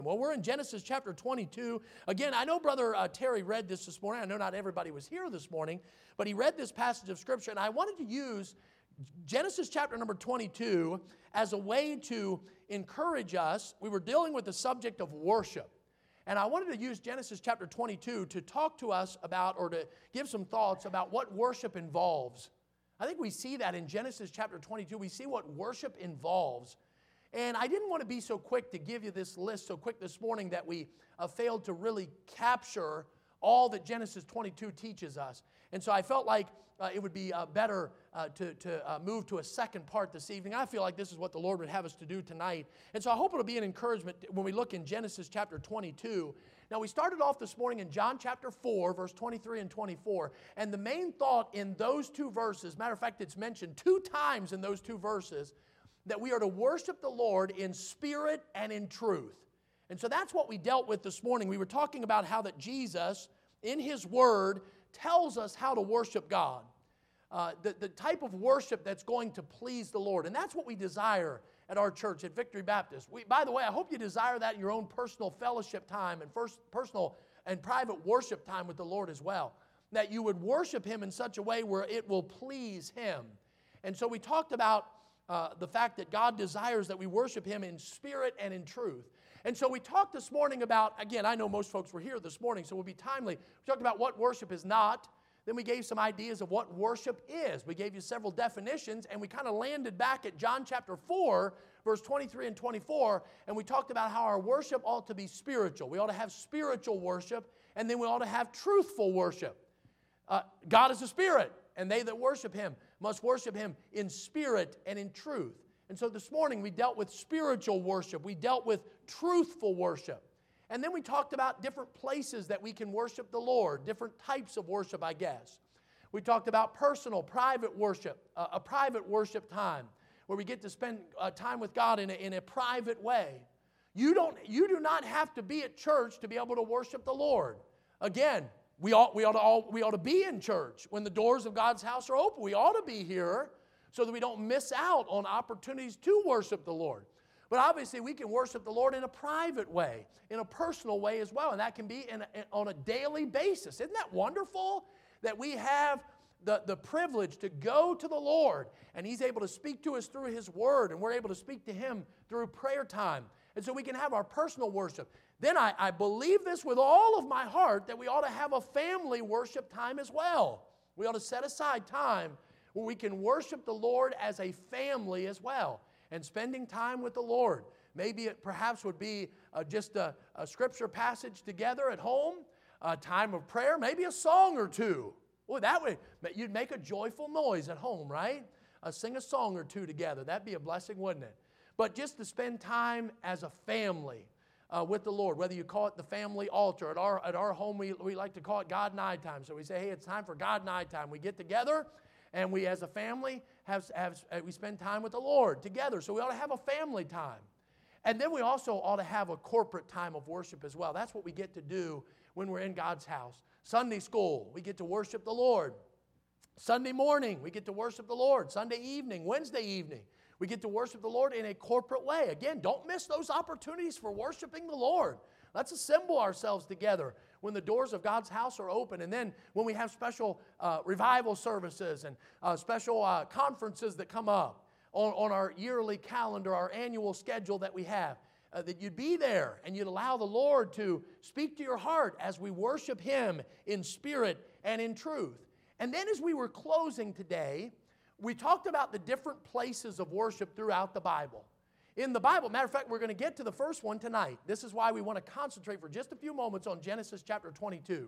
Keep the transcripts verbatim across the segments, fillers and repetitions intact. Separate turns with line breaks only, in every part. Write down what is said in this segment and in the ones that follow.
Well, we're in Genesis chapter twenty-two. Again, I know Brother uh, Terry read this this morning. I know not everybody was here this morning, but he read this passage of Scripture, and I wanted to use Genesis chapter number twenty-two as a way to encourage us. We were dealing with the subject of worship, and I wanted to use Genesis chapter twenty-two to talk to us about, or to give some thoughts about what worship involves. I think we see that in Genesis chapter twenty-two. We see what worship involves. And I didn't want to be so quick to give you this list so quick this morning that we uh, failed to really capture all that Genesis twenty-two teaches us. And so I felt like uh, it would be uh, better uh, to, to uh, move to a second part this evening. I feel like this is what the Lord would have us to do tonight. And so I hope it'll be an encouragement when we look in Genesis chapter twenty-two. Now, we started off this morning in John chapter four, verse twenty-three and twenty-four. And the main thought in those two verses, matter of fact, it's mentioned two times in those two verses, that we are to worship the Lord in spirit and in truth. And so that's what we dealt with this morning. We were talking about how that Jesus, in His Word, tells us how to worship God. Uh, the, the type of worship that's going to please the Lord. And that's what we desire at our church, at Victory Baptist. We, by the way, I hope you desire that in your own personal fellowship time and first personal and private worship time with the Lord as well. That you would worship Him in such a way where it will please Him. And so we talked about Uh, the fact that God desires that we worship Him in spirit and in truth. And so we talked this morning about, again, I know most folks were here this morning, so we'll be timely. We talked about what worship is not. Then we gave some ideas of what worship is. We gave you several definitions, and we kind of landed back at John chapter four, verse twenty-three and twenty-four, and we talked about how our worship ought to be spiritual. We ought to have spiritual worship, and then we ought to have truthful worship. Uh, God is a spirit, and they that worship Him must worship Him in spirit and in truth. And so this morning we dealt with spiritual worship. We dealt with truthful worship. And then we talked about different places that we can worship the Lord, different types of worship, I guess. We talked about personal, private worship, uh, a private worship time where we get to spend uh, time with God in a, in a private way. You don't, you do not have to be at church to be able to worship the Lord. Again, We ought, we, ought to all, we ought to be in church when the doors of God's house are open. We ought to be here so that we don't miss out on opportunities to worship the Lord. But obviously we can worship the Lord in a private way, in a personal way as well. And that can be in a, in, on a daily basis. Isn't that wonderful that we have the, the privilege to go to the Lord and He's able to speak to us through His Word and we're able to speak to Him through prayer time. And so we can have our personal worship. Then I, I believe this with all of my heart that we ought to have a family worship time as well. We ought to set aside time where we can worship the Lord as a family as well. And spending time with the Lord. Maybe it perhaps would be uh, just a, a scripture passage together at home, a time of prayer, maybe a song or two. Well, that way you'd make a joyful noise at home, right? Uh, sing a song or two together. That'd be a blessing, wouldn't it? But just to spend time as a family. Uh, with the Lord, whether you call it the family altar. At our, at our home, we, we like to call it God and I time. So we say, hey, it's time for God and I time. We get together, and we as a family, have, have we spend time with the Lord together. So we ought to have a family time. And then we also ought to have a corporate time of worship as well. That's what we get to do when we're in God's house. Sunday school, we get to worship the Lord. Sunday morning, we get to worship the Lord. Sunday evening, Wednesday evening, we get to worship the Lord in a corporate way. Again, don't miss those opportunities for worshiping the Lord. Let's assemble ourselves together when the doors of God's house are open. And then when we have special uh, revival services and uh, special uh, conferences that come up on, on our yearly calendar, our annual schedule that we have, uh, that you'd be there and you'd allow the Lord to speak to your heart as we worship Him in spirit and in truth. And then as we were closing today, we talked about the different places of worship throughout the Bible. In the Bible, matter of fact, we're going to get to the first one tonight. This is why we want to concentrate for just a few moments on Genesis chapter twenty-two.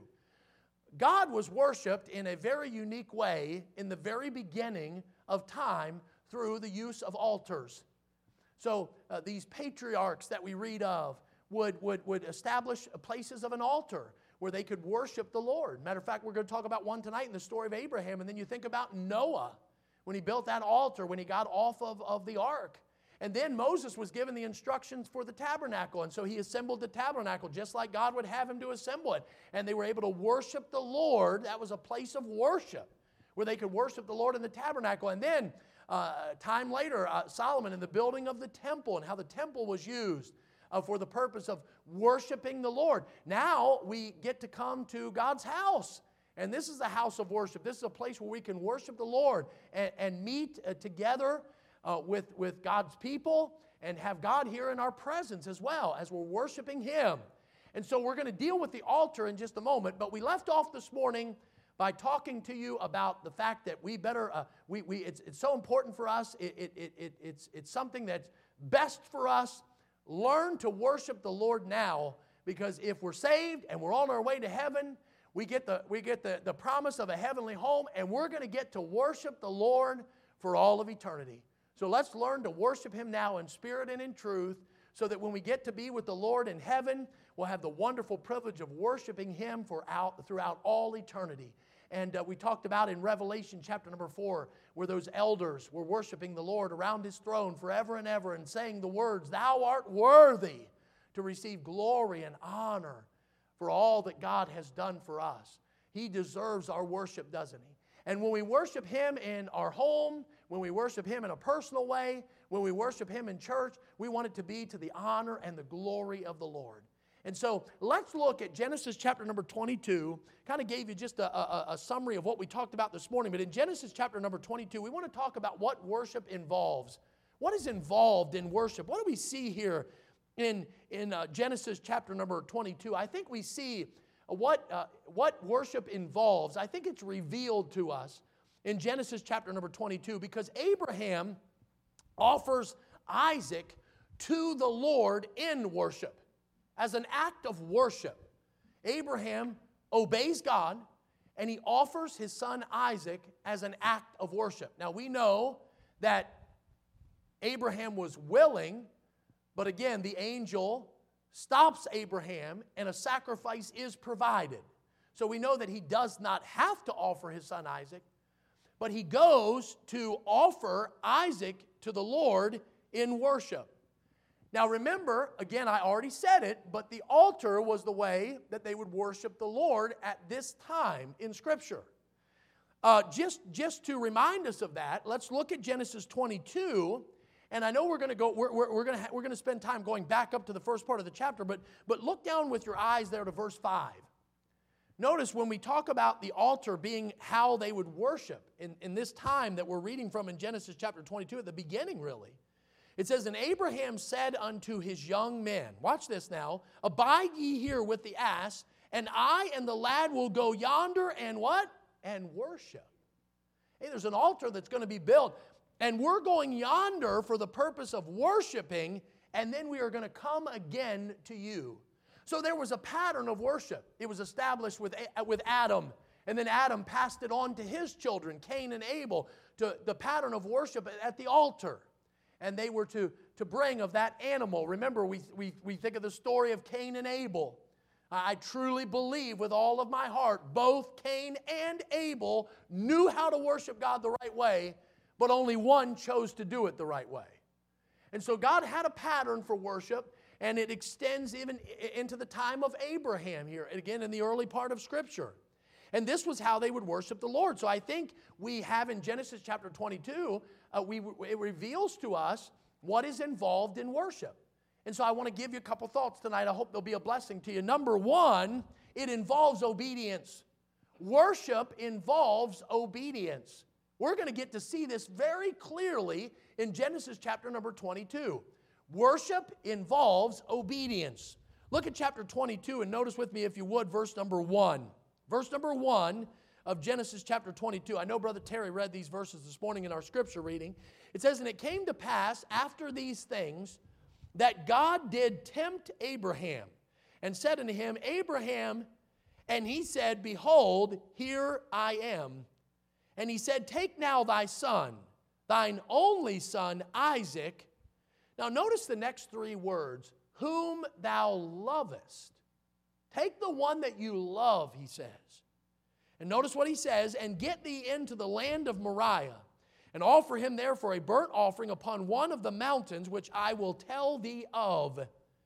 God was worshiped in a very unique way in the very beginning of time through the use of altars. So uh, these patriarchs that we read of would, would, would establish places of an altar where they could worship the Lord. Matter of fact, we're going to talk about one tonight in the story of Abraham, and then you think about Noah. When he built that altar, when he got off of, of the ark. And then Moses was given the instructions for the tabernacle. And so he assembled the tabernacle just like God would have him to assemble it. And they were able to worship the Lord. That was a place of worship where they could worship the Lord in the tabernacle. And then uh, time later, uh, Solomon in the building of the temple and how the temple was used uh, for the purpose of worshiping the Lord. Now we get to come to God's house. And this is a house of worship. This is a place where we can worship the Lord and, and meet uh, together uh, with, with God's people and have God here in our presence as well as we're worshiping Him. And so we're going to deal with the altar in just a moment, but we left off this morning by talking to you about the fact that we better, uh, we, we, it's, it's so important for us, it, it, it, it, it's, it's something that's best for us. Learn to worship the Lord now, because if we're saved and we're on our way to heaven, we get the, we get the, the promise of a heavenly home, and we're going to get to worship the Lord for all of eternity. So let's learn to worship Him now in spirit and in truth, so that when we get to be with the Lord in heaven, we'll have the wonderful privilege of worshiping Him for out, throughout all eternity. And uh, we talked about in Revelation chapter number four, where those elders were worshiping the Lord around His throne forever and ever and saying the words, "Thou art worthy to receive glory and honor for all that God has done for us." He deserves our worship, doesn't He? And when we worship Him in our home, when we worship Him in a personal way, when we worship Him in church, we want it to be to the honor and the glory of the Lord. And so let's look at Genesis chapter number twenty-two. Kind of gave you just a, a, a summary of what we talked about this morning. But in Genesis chapter number twenty-two, we want to talk about what worship involves. What is involved in worship? What do we see here in, in uh, Genesis chapter number twenty-two? I think we see what, uh, what worship involves. I think it's revealed to us in Genesis chapter number twenty-two, because Abraham offers Isaac to the Lord in worship. As an act of worship, Abraham obeys God, and he offers his son Isaac as an act of worship. Now we know that Abraham was willing, but again, the angel stops Abraham, and a sacrifice is provided. So we know that he does not have to offer his son Isaac, but he goes to offer Isaac to the Lord in worship. Now remember, again, I already said it, but the altar was the way that they would worship the Lord at this time in Scripture. Uh, just, just to remind us of that, let's look at Genesis twenty-two. And I know we're going to go. We're, we're, we're going to we're going to spend time going back up to the first part of the chapter, but but look down with your eyes there to verse five. Notice when we talk about the altar being how they would worship in, in this time that we're reading from in Genesis chapter twenty-two, at the beginning, really. It says, "And Abraham said unto his young men," watch this now, "Abide ye here with the ass, and I and the lad will go yonder and what? And worship." Hey, there's an altar that's going to be built, and we're going yonder for the purpose of worshiping, and then we are going to come again to you. So there was a pattern of worship. It was established with, with Adam, and then Adam passed it on to his children, Cain and Abel, to the pattern of worship at the altar. And they were to, to bring of that animal. Remember, we, we, we think of the story of Cain and Abel. I truly believe with all of my heart, both Cain and Abel knew how to worship God the right way, but only one chose to do it the right way. And so God had a pattern for worship, and it extends even into the time of Abraham here, and again in the early part of Scripture. And this was how they would worship the Lord. So I think we have in Genesis chapter twenty-two, uh, we, it reveals to us what is involved in worship. And so I want to give you a couple thoughts tonight. I hope they'll be a blessing to you. Number one, it involves obedience. Worship involves obedience. We're going to get to see this very clearly in Genesis chapter number twenty-two. Worship involves obedience. Look at chapter twenty-two and notice with me, if you would, verse number one. Verse number one of Genesis chapter twenty-two. I know Brother Terry read these verses this morning in our scripture reading. It says, "And it came to pass after these things that God did tempt Abraham and said unto him, Abraham, and he said, Behold, here I am. And he said, Take now thy son, thine only son Isaac." Now notice the next three words, "whom thou lovest." Take the one that you love, he says. And notice what he says, "And get thee into the land of Moriah, and offer him therefore a burnt offering upon one of the mountains which I will tell thee of."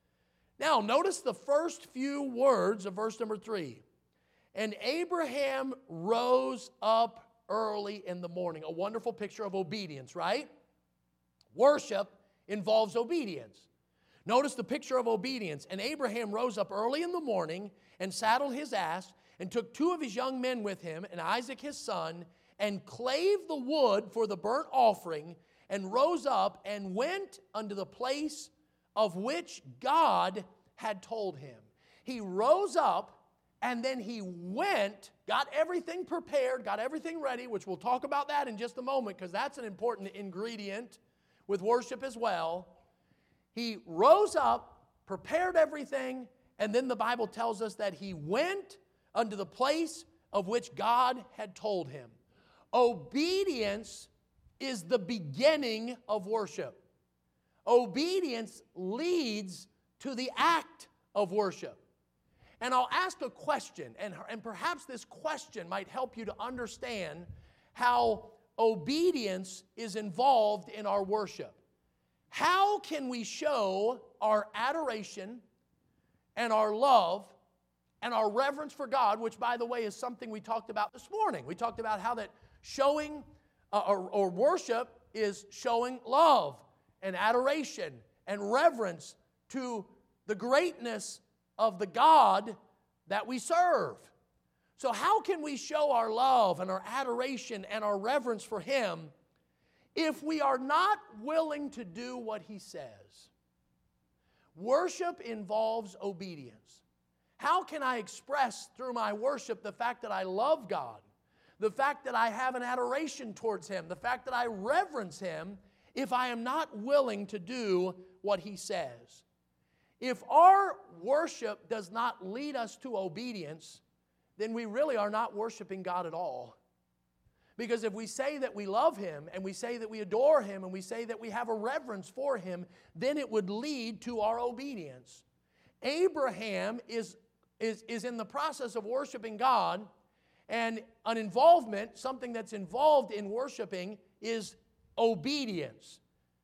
Now notice the first few words of verse number three. "And Abraham rose up early in the morning." A wonderful picture of obedience, right? Worship involves obedience. Notice the picture of obedience. And Abraham rose up early in the morning and saddled his ass and took two of his young men with him and Isaac his son and clave the wood for the burnt offering and rose up and went unto the place of which God had told him. He rose up and then he went, got everything prepared, got everything ready, which we'll talk about that in just a moment because that's an important ingredient with worship as well. He rose up, prepared everything, and then the Bible tells us that he went unto the place of which God had told him. Obedience is the beginning of worship. Obedience leads to the act of worship. And I'll ask a question, and, and perhaps this question might help you to understand how obedience is involved in our worship. How can we show our adoration and our love and our reverence for God, which, by the way, is something we talked about this morning. We talked about how that showing uh, or, or worship is showing love and adoration and reverence to the greatness of the God that we serve. So how can we show our love and our adoration and our reverence for Him if we are not willing to do what He says? Worship involves obedience. How can I express through my worship the fact that I love God, the fact that I have an adoration towards Him, the fact that I reverence Him, if I am not willing to do what He says? If our worship does not lead us to obedience, then we really are not worshiping God at all. Because if we say that we love Him, and we say that we adore Him, and we say that we have a reverence for Him, then it would lead to our obedience. Abraham is, is, is in the process of worshiping God, and an involvement, something that's involved in worshiping, is obedience.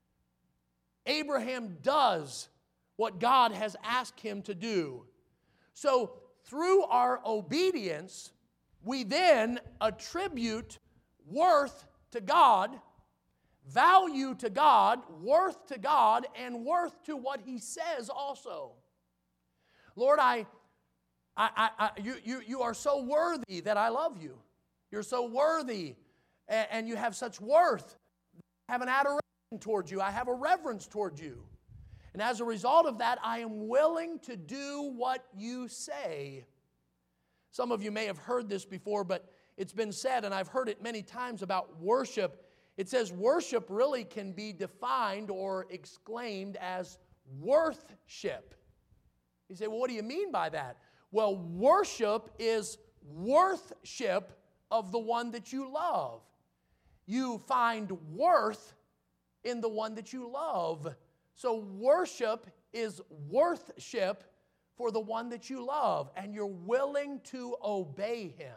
Abraham does what God has asked him to do. So, through our obedience, we then attribute worth to God, value to God, worth to God, and worth to what He says also. Lord, I, I, I, I you, you, you are so worthy that I love you. You're so worthy, and, and you have such worth. I have an adoration towards you. I have a reverence towards you. And as a result of that, I am willing to do what you say. Some of you may have heard this before, but it's been said, and I've heard it many times about worship. It says worship really can be defined or exclaimed as worthship. You say, well, what do you mean by that? Well, worship is worthship of the one that you love. You find worth in the one that you love. So worship is worthship for the one that you love, and you're willing to obey Him.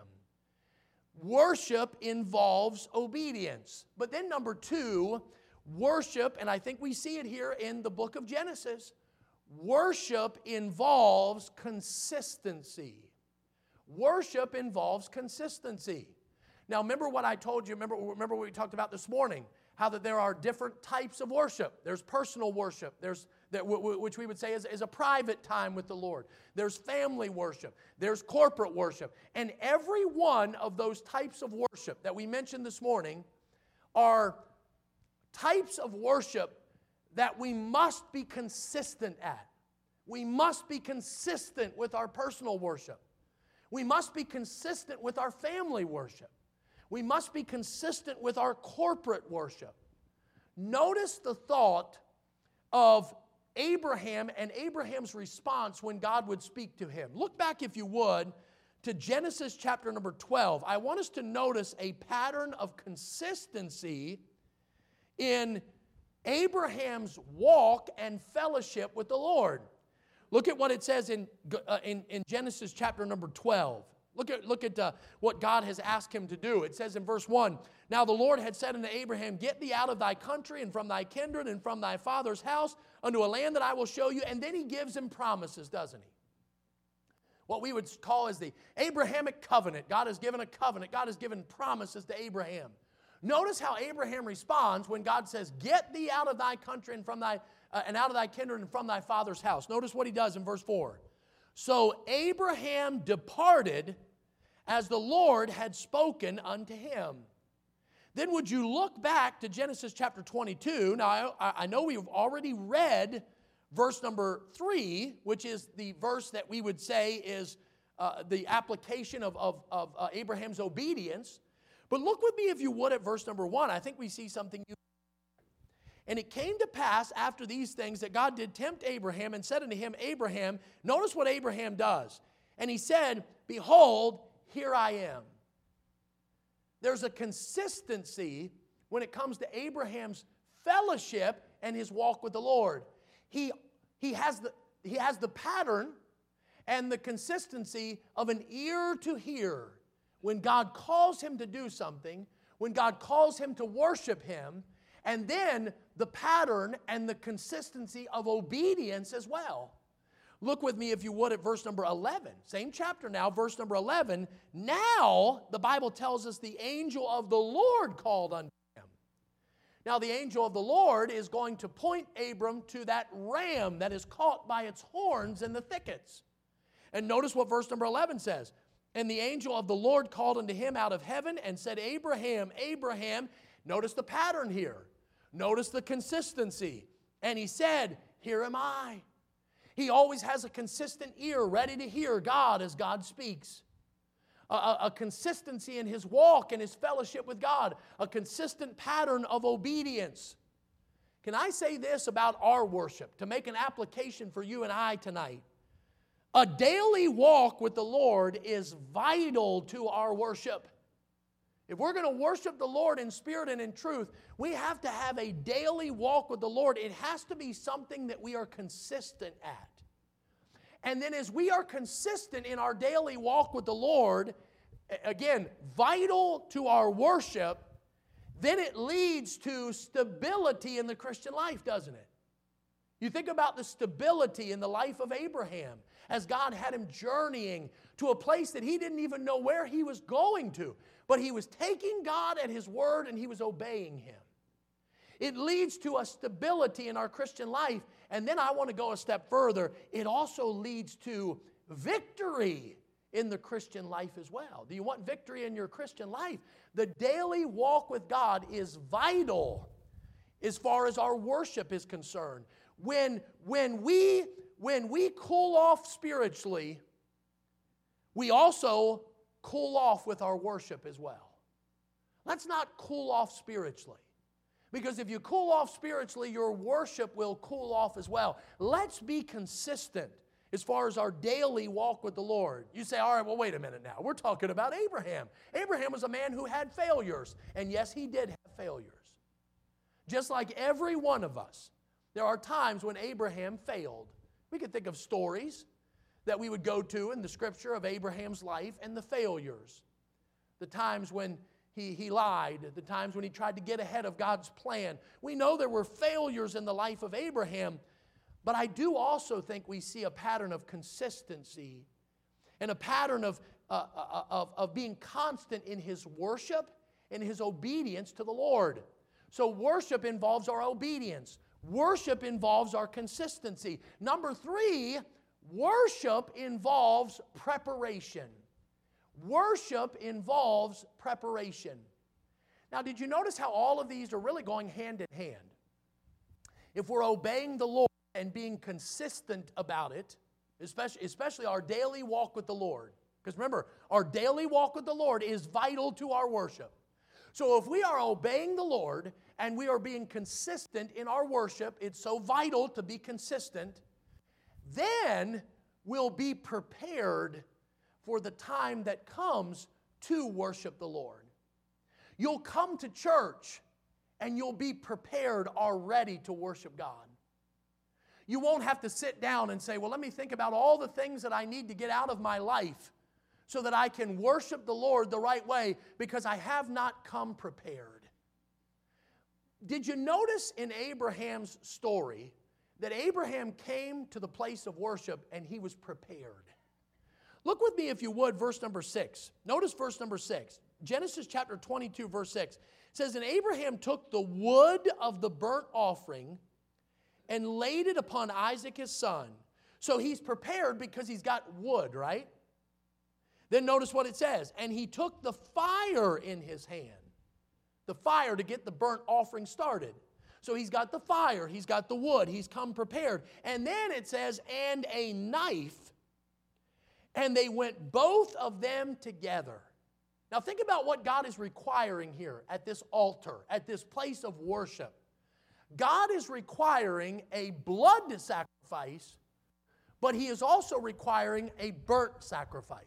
Worship involves obedience. But then number two, worship, and I think we see it here in the book of Genesis, worship involves consistency. Worship involves consistency. Now remember what I told you, remember, remember what we talked about this morning, how that there are different types of worship. There's personal worship, there's that which we would say is, is a private time with the Lord. There's family worship, there's corporate worship. And every one of those types of worship that we mentioned this morning are types of worship that we must be consistent at. We must be consistent with our personal worship. We must be consistent with our family worship. We must be consistent with our corporate worship. Notice the thought of Abraham and Abraham's response when God would speak to him. Look back, if you would, to Genesis chapter number twelve. I want us to notice a pattern of consistency in Abraham's walk and fellowship with the Lord. Look at what it says in, uh, in, in Genesis chapter number twelve. Look at, look at uh, what God has asked him to do. It says in verse one, "Now the Lord had said unto Abraham, Get thee out of thy country and from thy kindred and from thy father's house unto a land that I will show you." And then he gives him promises, doesn't he? What we would call as the Abrahamic covenant. God has given a covenant. God has given promises to Abraham. Notice how Abraham responds when God says, "Get thee out of thy country and from thy uh, and out of thy kindred and from thy father's house. Notice what he does in verse four. So Abraham departed as the Lord had spoken unto him. Then would you look back to Genesis chapter twenty-two. Now, I, I know we've already read verse number three, which is the verse that we would say is uh, the application of, of, of uh, Abraham's obedience. But look with me, if you would, at verse number one. I think we see something new. And it came to pass after these things that God did tempt Abraham and said unto him, Abraham, notice what Abraham does. And he said, behold, here I am. There's a consistency when it comes to Abraham's fellowship and his walk with the Lord. He, he, has the, he has the pattern and the consistency of an ear to hear. When God calls him to do something, when God calls him to worship him, and then the pattern and the consistency of obedience as well. Look with me, if you would, at verse number eleven. Same chapter now, verse number eleven. Now, the Bible tells us the angel of the Lord called unto him. Now, the angel of the Lord is going to point Abram to that ram that is caught by its horns in the thickets. And notice what verse number eleven says. And the angel of the Lord called unto him out of heaven and said, Abraham, Abraham. Notice the pattern here. Notice the consistency. And he said, here am I. He always has a consistent ear ready to hear God as God speaks. A, a, a consistency in his walk and his fellowship with God. A consistent pattern of obedience. Can I say this about our worship to make an application for you and I tonight? A daily walk with the Lord is vital to our worship. If we're going to worship the Lord in spirit and in truth, we have to have a daily walk with the Lord. It has to be something that we are consistent at. And then as we are consistent in our daily walk with the Lord, again, vital to our worship, then it leads to stability in the Christian life, doesn't it? You think about the stability in the life of Abraham as God had him journeying to a place that he didn't even know where he was going to. But he was taking God at his word and he was obeying him. It leads to a stability in our Christian life. And then I want to go a step further. It also leads to victory in the Christian life as well. Do you want victory in your Christian life? The daily walk with God is vital as far as our worship is concerned. When, when, we, when we cool off spiritually, we also cool off with our worship as well. Let's not cool off spiritually. Because if you cool off spiritually, your worship will cool off as well. Let's be consistent as far as our daily walk with the Lord. You say, all right, well, wait a minute now. We're talking about Abraham. Abraham was a man who had failures. And yes, he did have failures. Just like every one of us, there are times when Abraham failed. We could think of stories that we would go to in the Scripture of Abraham's life and the failures. The times when he, he lied, the times when he tried to get ahead of God's plan. We know there were failures in the life of Abraham, but I do also think we see a pattern of consistency and a pattern of, uh, of, of being constant in his worship and his obedience to the Lord. So worship involves our obedience. Worship involves our consistency. Number three, worship involves preparation. Worship involves preparation. Now, did you notice how all of these are really going hand in hand? If we're obeying the Lord and being consistent about it, especially, especially our daily walk with the Lord, because remember, our daily walk with the Lord is vital to our worship. So if we are obeying the Lord and we are being consistent in our worship, it's so vital to be consistent, then we'll be prepared for the time that comes to worship the Lord. You'll come to church and you'll be prepared already to worship God. You won't have to sit down and say, well, let me think about all the things that I need to get out of my life so that I can worship the Lord the right way, because I have not come prepared. Did you notice in Abraham's story that Abraham came to the place of worship and he was prepared? Look with me, if you would, verse number six. Notice verse number six. Genesis chapter twenty-two, verse six. It says, and Abraham took the wood of the burnt offering and laid it upon Isaac his son. So he's prepared because he's got wood, right? Then notice what it says. And he took the fire in his hand. The fire to get the burnt offering started. So he's got the fire, he's got the wood, he's come prepared. And then it says, and a knife, and they went both of them together. Now think about what God is requiring here at this altar, at this place of worship. God is requiring a blood sacrifice, but He is also requiring a burnt sacrifice.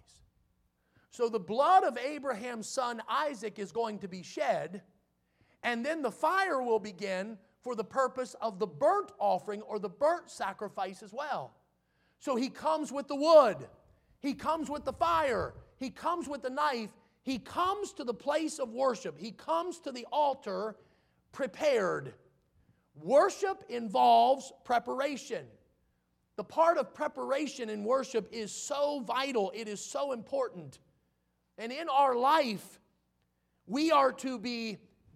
So the blood of Abraham's son Isaac is going to be shed, and then the fire will begin for the purpose of the burnt offering or the burnt sacrifice as well. So He comes with the wood, He comes with the fire, He comes with the knife, He comes to the place of worship, He comes to the altar prepared. Worship involves preparation. The part of preparation in worship is so vital, it is so important. And in our life, we are to be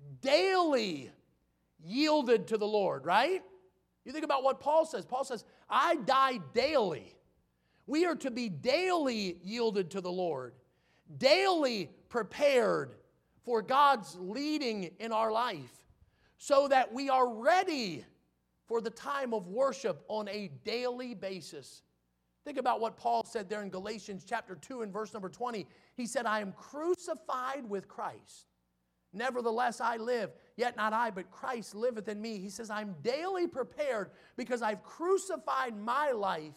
daily yielded to the Lord, right? You think about what Paul says. Paul says, I die daily. We are to be daily yielded to the Lord, daily prepared for God's leading in our life, so that we are ready for the time of worship on a daily basis. Think about what Paul said there in Galatians chapter two and verse number twenty. He said, I am crucified with Christ. Nevertheless I live, yet not I, but Christ liveth in me. He says, I'm daily prepared because I've crucified my life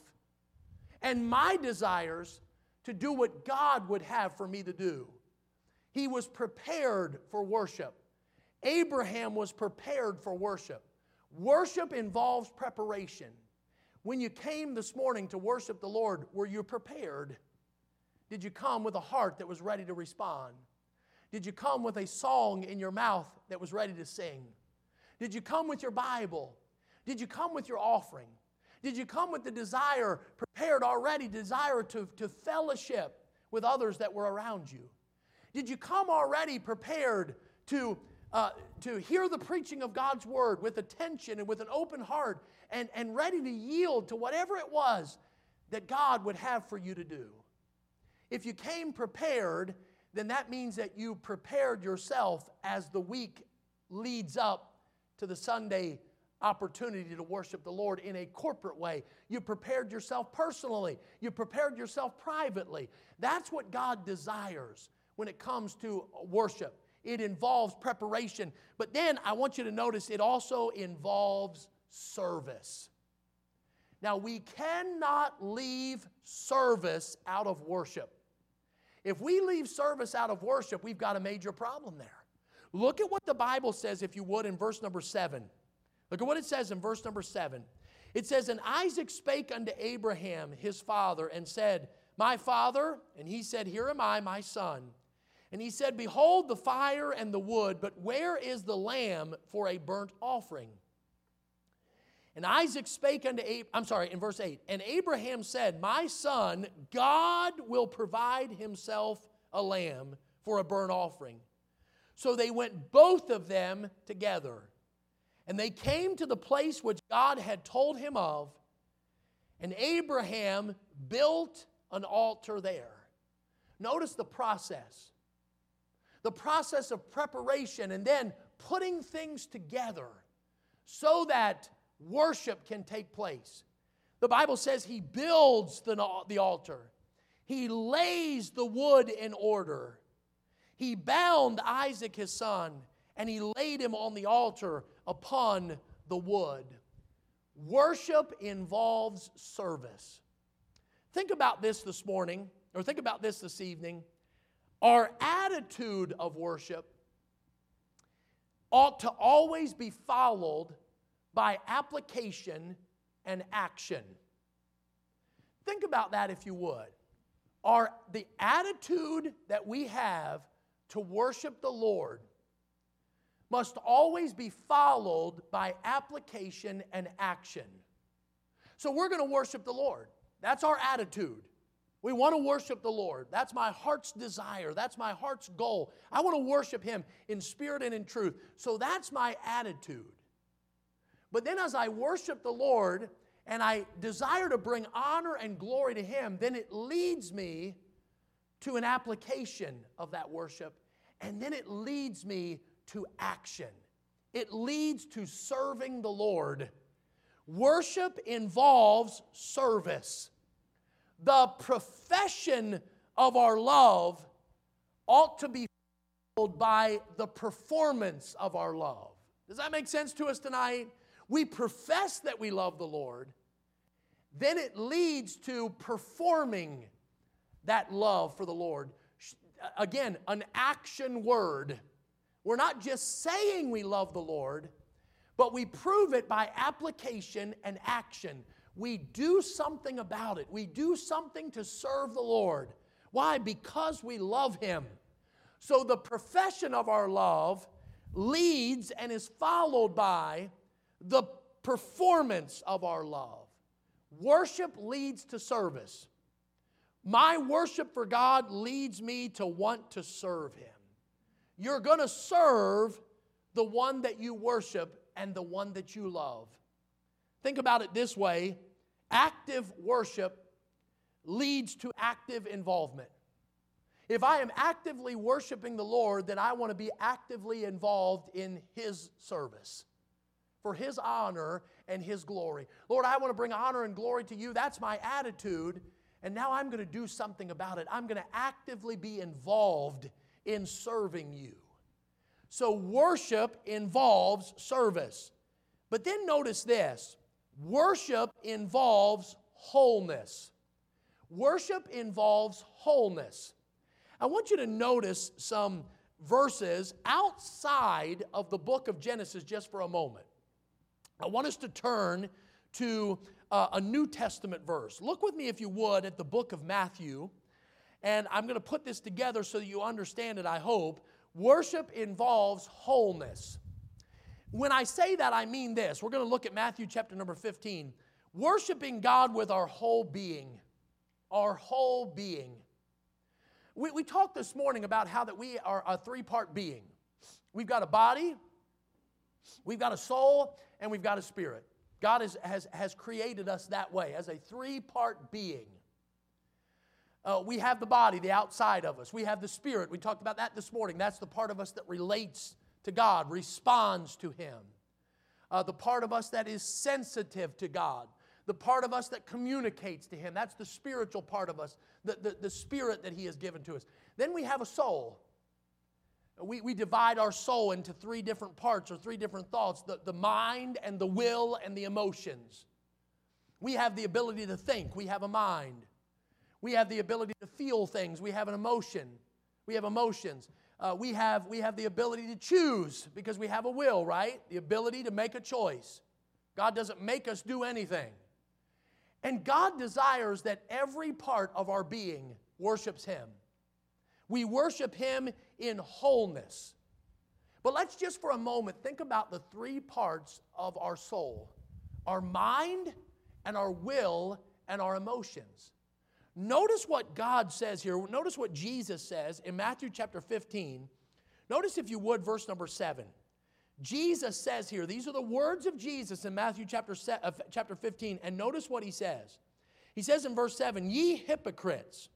and my desires to do what God would have for me to do. He was prepared for worship. Abraham was prepared for worship. Worship involves preparation. When you came this morning to worship the Lord, were you prepared? Did you come with a heart that was ready to respond? Did you come with a song in your mouth that was ready to sing? Did you come with your Bible? Did you come with your offering? Did you come with the desire, prepared already, desire to, to fellowship with others that were around you? Did you come already prepared to Uh, to hear the preaching of God's Word with attention and with an open heart and, and ready to yield to whatever it was that God would have for you to do? If you came prepared, then that means that you prepared yourself as the week leads up to the Sunday opportunity to worship the Lord in a corporate way. You prepared yourself personally. You prepared yourself privately. That's what God desires when it comes to worship. It involves preparation. But then I want you to notice it also involves service. Now, we cannot leave service out of worship. If we leave service out of worship, we've got a major problem there. Look at what the Bible says, if you would, in verse number seven. Look at what it says in verse number seven. It says, And Isaac spake unto Abraham his father, and said, My father, and he said, Here am I, my son. And he said, Behold the fire and the wood, but where is the lamb for a burnt offering? And Isaac spake unto Abraham, I'm sorry, in verse eight, And Abraham said, My son, God will provide himself a lamb for a burnt offering. So they went both of them together. And they came to the place which God had told him of, and Abraham built an altar there. Notice the process. The process of preparation and then putting things together so that worship can take place. The Bible says he builds the, the altar. He lays the wood in order. He bound Isaac his son, and he laid him on the altar upon the wood. Worship involves service. Think about this this morning, or think about this this evening. Our attitude of worship ought to always be followed by application and action. Think about that if you would. Our, the attitude that we have to worship the Lord must always be followed by application and action. So we're going to worship the Lord. That's our attitude. We want to worship the Lord. That's my heart's desire. That's my heart's goal. I want to worship Him in spirit and in truth. So that's my attitude. But then as I worship the Lord and I desire to bring honor and glory to Him, then it leads me to an application of that worship. And then it leads me to action. It leads to serving the Lord. Worship involves service. The profession of our love ought to be followed by the performance of our love. Does that make sense to us tonight? We profess that we love the Lord. Then it leads to performing that love for the Lord. Again, an action word. We're not just saying we love the Lord, but we prove it by application and action. We do something about it. We do something to serve the Lord. Why? Because we love Him. So the profession of our love leads and is followed by the performance of our love. Worship leads to service. My worship for God leads me to want to serve Him. You're going to serve the one that you worship and the one that you love. Think about it this way. Active worship leads to active involvement. If I am actively worshiping the Lord, then I want to be actively involved in His service for His honor and His glory. Lord, I want to bring honor and glory to You. That's my attitude. And now I'm going to do something about it. I'm going to actively be involved in serving You. So worship involves service. But then notice this. Worship involves wholeness. Worship involves wholeness. I want you to notice some verses outside of the book of Genesis just for a moment. I want us to turn to uh, a New Testament verse. Look with me, if you would, at the book of Matthew. And I'm going to put this together so that you understand it, I hope. Worship involves wholeness. When I say that, I mean this. We're going to look at Matthew chapter number fifteen. Worshiping God with our whole being. Our whole being. We, we talked this morning about how that we are a three-part being. We've got a body, we've got a soul, and we've got a spirit. God has, has, has created us that way, as a three-part being. Uh, we have the body, the outside of us. We have the spirit. We talked about that this morning. That's the part of us that relates to God, responds to Him. Uh, the part of us that is sensitive to God. The part of us that communicates to Him. That's the spiritual part of us, the, the, the spirit that He has given to us. Then we have a soul. We, we divide our soul into three different parts or three different thoughts. The, the mind and the will and the emotions. We have the ability to think. We have a mind. We have the ability to feel things. We have an emotion. We have emotions. Uh, we have, we have the ability to choose because we have a will, right? The ability to make a choice. God doesn't make us do anything. And God desires that every part of our being worships Him. We worship Him in wholeness. But let's just for a moment think about the three parts of our soul. Our mind and our will and our emotions. Notice what God says here. Notice what Jesus says in Matthew chapter fifteen. Notice, if you would, verse number seven. Jesus says here, these are the words of Jesus in Matthew chapter, uh, chapter fifteen, and notice what He says. He says in verse seven, "Ye hypocrites,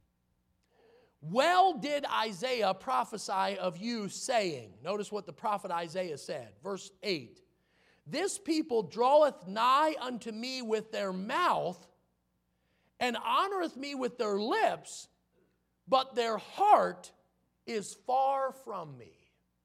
well did Isaiah prophesy of you, saying," notice what the prophet Isaiah said, verse eight, "This people draweth nigh unto me with their mouth, and honoreth me with their lips, but their heart is far from me."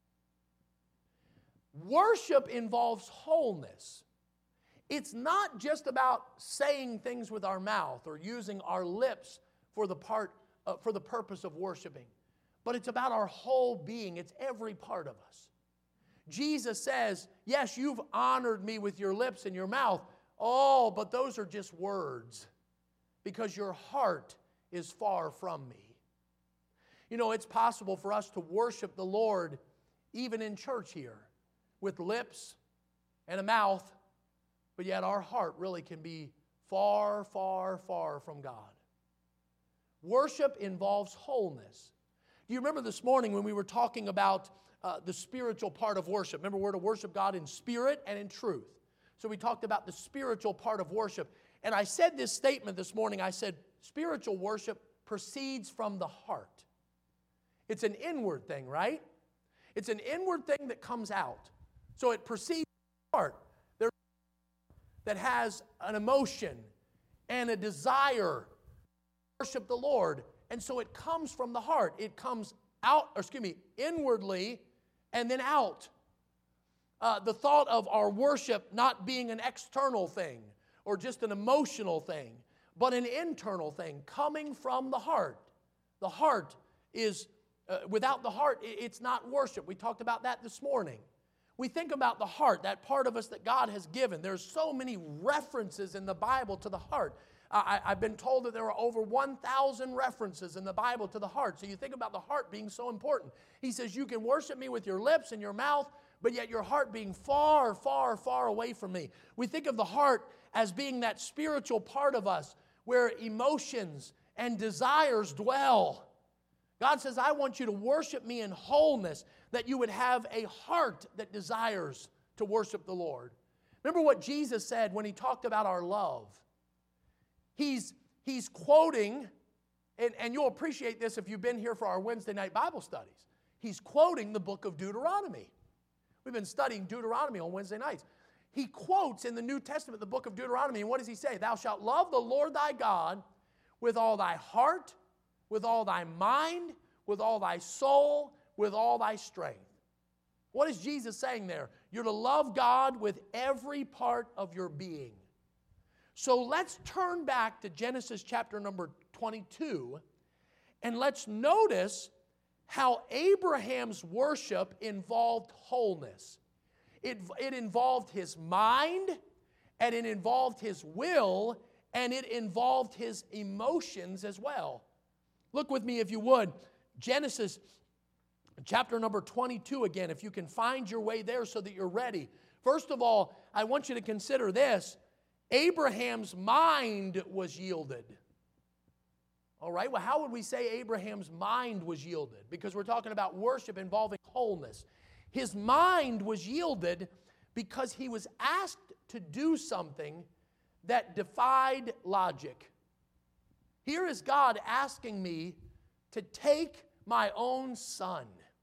Worship involves wholeness. It's not just about saying things with our mouth or using our lips for the part, uh, for the purpose of worshiping, but it's about our whole being. It's every part of us. Jesus says, yes, you've honored me with your lips and your mouth. Oh, but those are just words, because your heart is far from me. You know, it's possible for us to worship the Lord even in church here with lips and a mouth, but yet our heart really can be far, far, far from God. Worship involves wholeness. Do you remember this morning when we were talking about uh, the spiritual part of worship? Remember, we're to worship God in spirit and in truth. So we talked about the spiritual part of worship. And I said this statement this morning. I said, spiritual worship proceeds from the heart. It's an inward thing, right? It's an inward thing that comes out. So it proceeds from the heart. There's that has an emotion and a desire to worship the Lord. And so it comes from the heart. It comes out, or excuse me, inwardly and then out. Uh, the thought of our worship not being an external thing or just an emotional thing, but an internal thing coming from the heart. The heart is, uh, without the heart, it's not worship. We talked about that this morning. We think about the heart, that part of us that God has given. There's so many references in the Bible to the heart. I, I've been told that there are over one thousand references in the Bible to the heart. So you think about the heart being so important. He says, you can worship me with your lips and your mouth, but yet your heart being far, far, far away from me. We think of the heart as being that spiritual part of us where emotions and desires dwell. God says, I want you to worship me in wholeness, that you would have a heart that desires to worship the Lord. Remember what Jesus said when he talked about our love. He's, he's quoting, and, and you'll appreciate this if you've been here for our Wednesday night Bible studies. He's quoting the book of Deuteronomy. We've been studying Deuteronomy on Wednesday nights. He quotes in the New Testament the book of Deuteronomy, and what does he say? Thou shalt love the Lord thy God with all thy heart, with all thy mind, with all thy soul, with all thy strength. What is Jesus saying there? You're to love God with every part of your being. So let's turn back to Genesis chapter number twenty-two, and let's notice how Abraham's worship involved wholeness. It, it involved his mind, and it involved his will, and it involved his emotions as well. Look with me, if you would, Genesis chapter number twenty-two again, if you can find your way there so that you're ready. First of all, I want you to consider this. Abraham's mind was yielded. All right, well, how would we say Abraham's mind was yielded? Because we're talking about worship involving wholeness. His mind was yielded because he was asked to do something that defied logic. Here is God asking me to take my own son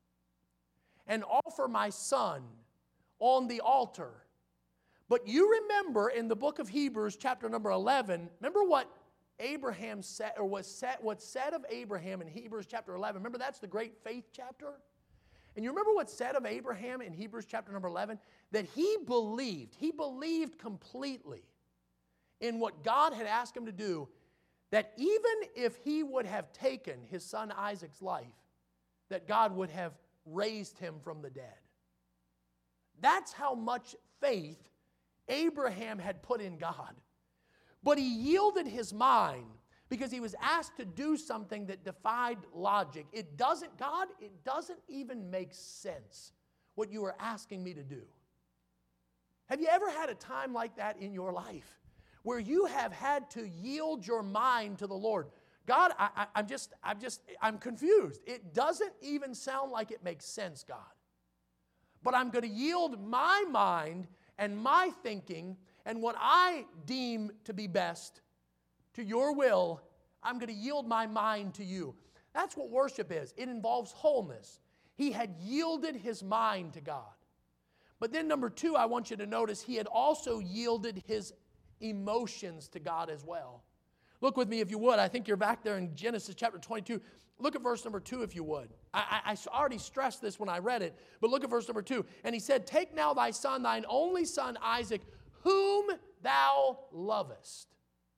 and offer my son on the altar. But you remember in the book of Hebrews, chapter number eleven, remember what Abraham said, or was said, what's said of Abraham in Hebrews chapter eleven. Remember, that's the great faith chapter. And you remember what's said of Abraham in Hebrews chapter number eleven? That he believed, he believed completely in what God had asked him to do, that even if he would have taken his son Isaac's life, that God would have raised him from the dead. That's how much faith Abraham had put in God. But he yielded his mind because he was asked to do something that defied logic. It doesn't, God, it doesn't even make sense what you are asking me to do. Have you ever had a time like that in your life where you have had to yield your mind to the Lord? God, I, I, I'm just, I'm just, I'm confused. It doesn't even sound like it makes sense, God. But I'm going to yield my mind and my thinking and what I deem to be best to your will. I'm going to yield my mind to you. That's what worship is. It involves wholeness. He had yielded his mind to God. But then number two, I want you to notice he had also yielded his emotions to God as well. Look with me if you would. I think you're back there in Genesis chapter twenty-two. Look at verse number two if you would. I, I, I already stressed this when I read it, but look at verse number two. And he said, take now thy son, thine only son Isaac, whom thou lovest.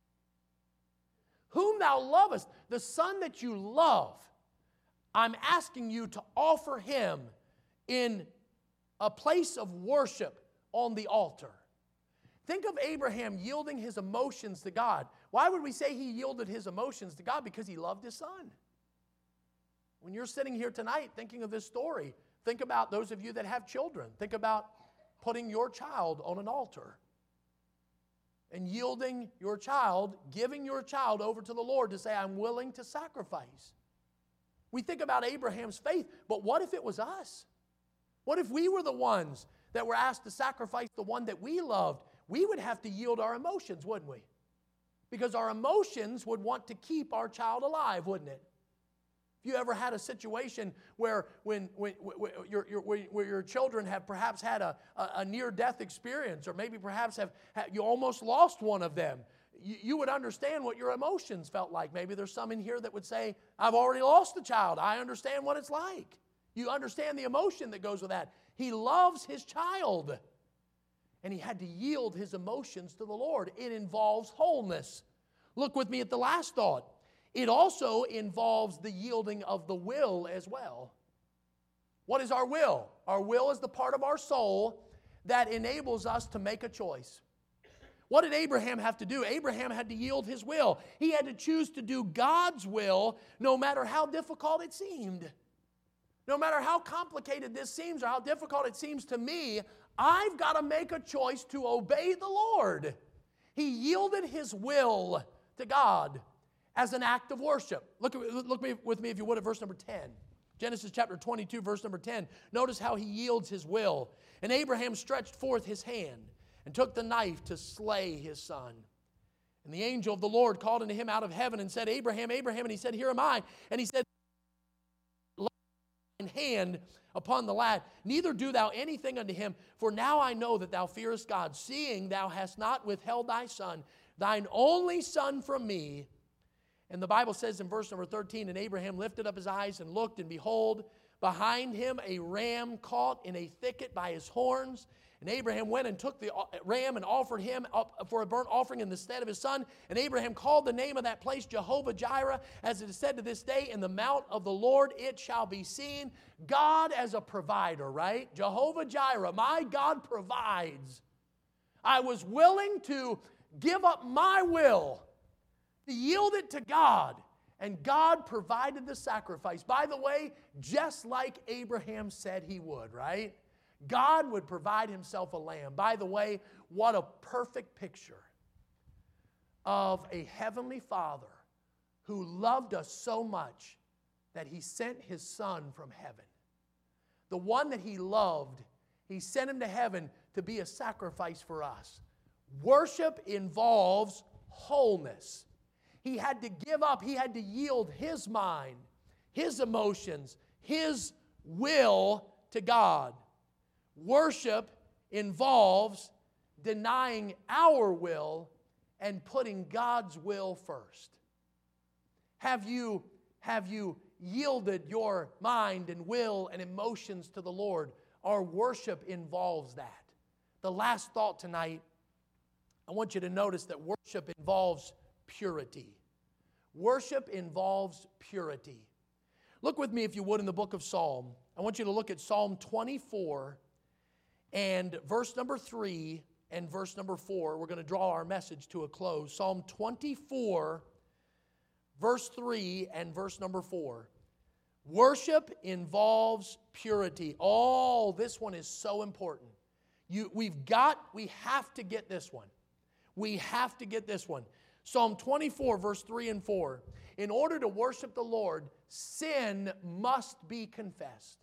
Whom thou lovest, the son that you love, I'm asking you to offer him in a place of worship on the altar. Think of Abraham yielding his emotions to God. Why would we say he yielded his emotions to God? Because he loved his son. When you're sitting here tonight thinking of this story, think about those of you that have children. Think about putting your child on an altar and yielding your child, giving your child over to the Lord to say, I'm willing to sacrifice. We think about Abraham's faith, but what if it was us? What if we were the ones that were asked to sacrifice the one that we loved? we would have to yield our emotions, wouldn't we? Because our emotions would want to keep our child alive, wouldn't it? If you ever had a situation where when, when, when, your, your, where your children have perhaps had a, a, a near-death experience, or maybe perhaps have, have you almost lost one of them, you, you would understand what your emotions felt like. Maybe there's some in here that would say, I've already lost a child. I understand what it's like. You understand the emotion that goes with that. He loves his child. And he had to yield his emotions to the Lord. It involves wholeness. Look with me at the last thought. It also involves the yielding of the will as well. What is our will? Our will is the part of our soul that enables us to make a choice. What did Abraham have to do? Abraham had to yield his will. He had to choose to do God's will no matter how difficult it seemed. No matter how complicated this seems or how difficult it seems to me, I've got to make a choice to obey the Lord. He yielded his will to God as an act of worship. Look, look with me, if you would, at verse number ten. Genesis chapter twenty-two, verse number ten. Notice how he yields his will. And Abraham stretched forth his hand and took the knife to slay his son. And the angel of the Lord called unto him out of heaven and said, Abraham, Abraham. And he said, Here am I. And he said, Lay thine hand upon the lad, neither do thou anything unto him, for now I know that thou fearest God, seeing thou hast not withheld thy son, thine only son, from me. And the Bible says in verse number thirteen, and Abraham lifted up his eyes and looked, and behold, behind him a ram caught in a thicket by his horns. And Abraham went and took the ram and offered him up for a burnt offering in the stead of his son. And Abraham called the name of that place Jehovah-Jireh, as it is said to this day, in the mount of the Lord it shall be seen. God as a provider, right? Jehovah-Jireh, my God provides. I was willing to give up my will, to yield it to God, and God provided the sacrifice. By the way, just like Abraham said he would, right? God would provide himself a lamb. By the way, what a perfect picture of a heavenly Father who loved us so much that he sent his son from heaven. The one that he loved, he sent him to heaven to be a sacrifice for us. Worship involves wholeness. He had to give up, he had to yield his mind, his emotions, his will to God. Worship involves denying our will and putting God's will first. Have you, have you yielded your mind and will and emotions to the Lord? Our worship involves that. The last thought tonight, I want you to notice that worship involves purity. Worship involves purity. Look with me, if you would, in the book of Psalm. I want you to look at Psalm twenty-four and verse number three and verse number four. We're going to draw our message to a close. Psalm twenty-four, verse three and verse number four. Worship involves purity. Oh, this one is so important. You, we've got, we have to get this one. We have to get this one. Psalm twenty-four, verse three and four. In order to worship the Lord, sin must be confessed.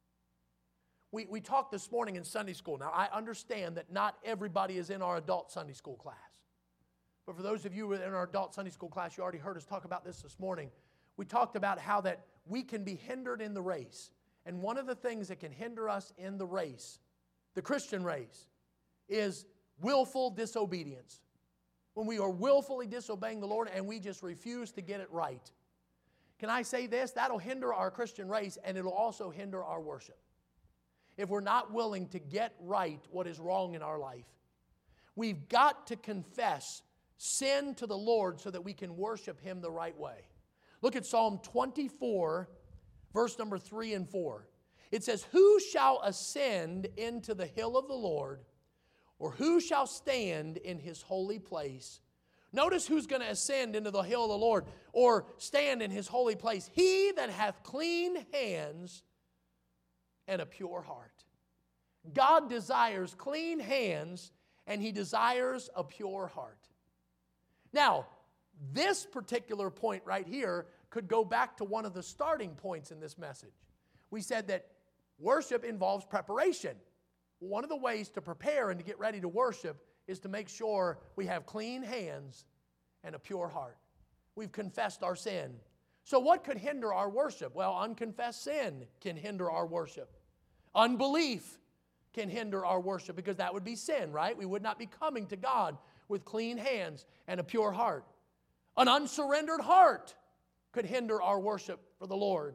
We, we talked this morning in Sunday school. Now, I understand that not everybody is in our adult Sunday school class. But for those of you who are in our adult Sunday school class, you already heard us talk about this this morning. We talked about how that we can be hindered in the race. And one of the things that can hinder us in the race, the Christian race, is willful disobedience. When we are willfully disobeying the Lord and we just refuse to get it right. Can I say this? That'll hinder our Christian race, and it'll also hinder our worship. If we're not willing to get right what is wrong in our life. We've got to confess sin to the Lord so that we can worship Him the right way. Look at Psalm twenty-four, verse number three and four. It says, who shall ascend into the hill of the Lord? Or who shall stand in His holy place? Notice who's going to ascend into the hill of the Lord or stand in His holy place. He that hath clean hands and a pure heart. God desires clean hands and He desires a pure heart. Now, this particular point right here could go back to one of the starting points in this message. We said that worship involves preparation. One of the ways to prepare and to get ready to worship is to make sure we have clean hands and a pure heart. We've confessed our sin. So what could hinder our worship? Well, unconfessed sin can hinder our worship. Unbelief can hinder our worship because that would be sin, right? We would not be coming to God with clean hands and a pure heart. An unsurrendered heart could hinder our worship for the Lord.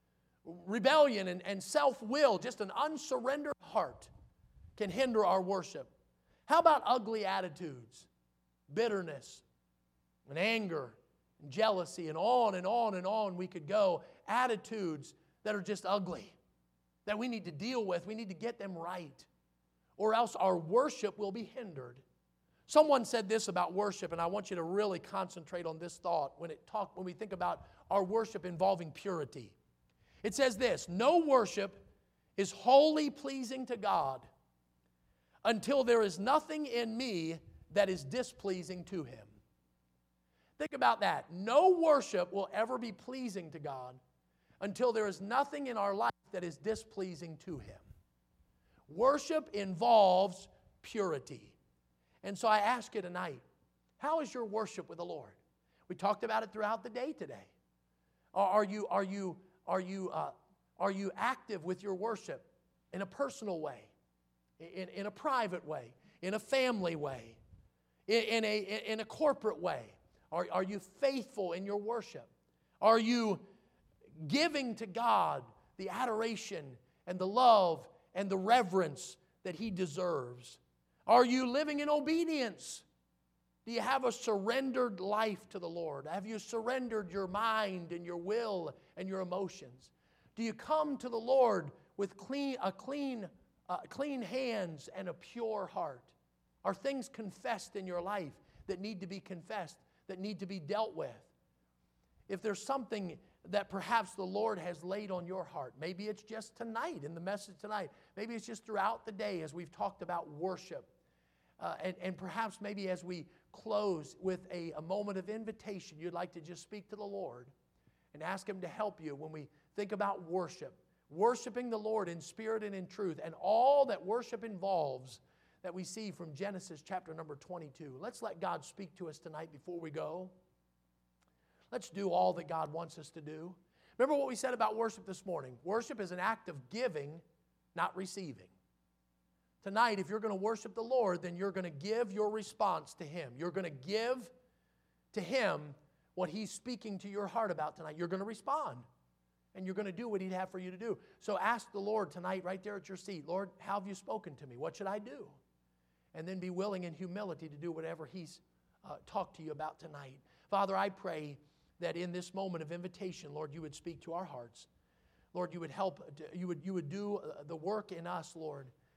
Rebellion and, and self-will, just an unsurrendered heart, can hinder our worship. How about ugly attitudes, bitterness, and anger, and jealousy, and on and on and on we could go. Attitudes that are just ugly, that we need to deal with. We need to get them right, or else our worship will be hindered. Someone said this about worship, and I want you to really concentrate on this thought when it talk, when we think about our worship involving purity. It says this: no worship is wholly pleasing to God until there is nothing in me that is displeasing to Him. Think about that. No worship will ever be pleasing to God until there is nothing in our life that is displeasing to Him. Worship involves purity. And so I ask you tonight, how is your worship with the Lord? We talked about it throughout the day today. Are you, are you, are you, uh, are you active with your worship in a personal way, in, in a private way, in a family way, in, in, a, in a corporate way? Are, are you faithful in your worship? Are you giving to God the adoration and the love and the reverence that He deserves? Are you living in obedience? Do you have a surrendered life to the Lord? Have you surrendered your mind and your will and your emotions? Do you come to the Lord with clean, a clean, uh, clean hands and a pure heart? Are things confessed in your life that need to be confessed, that need to be dealt with? If there's something that perhaps the Lord has laid on your heart, maybe it's just tonight in the message tonight, maybe it's just throughout the day as we've talked about worship, uh, and, and perhaps maybe as we close with a, a moment of invitation, you'd like to just speak to the Lord and ask Him to help you when we think about worship, worshiping the Lord in spirit and in truth, and all that worship involves that we see from Genesis chapter number twenty-two. Let's let God speak to us tonight before we go. Let's do all that God wants us to do. Remember what we said about worship this morning. Worship is an act of giving, not receiving. Tonight, if you're going to worship the Lord, then you're going to give your response to Him. You're going to give to Him what He's speaking to your heart about tonight. You're going to respond, and you're going to do what He'd have for you to do. So ask the Lord tonight right there at your seat, Lord, how have you spoken to me? What should I do? And then be willing in humility to do whatever He's uh, talked to you about tonight. Father, I pray that in this moment of invitation, Lord, you would speak to our hearts. Lord, you would help, you would, you would do the work in us, Lord,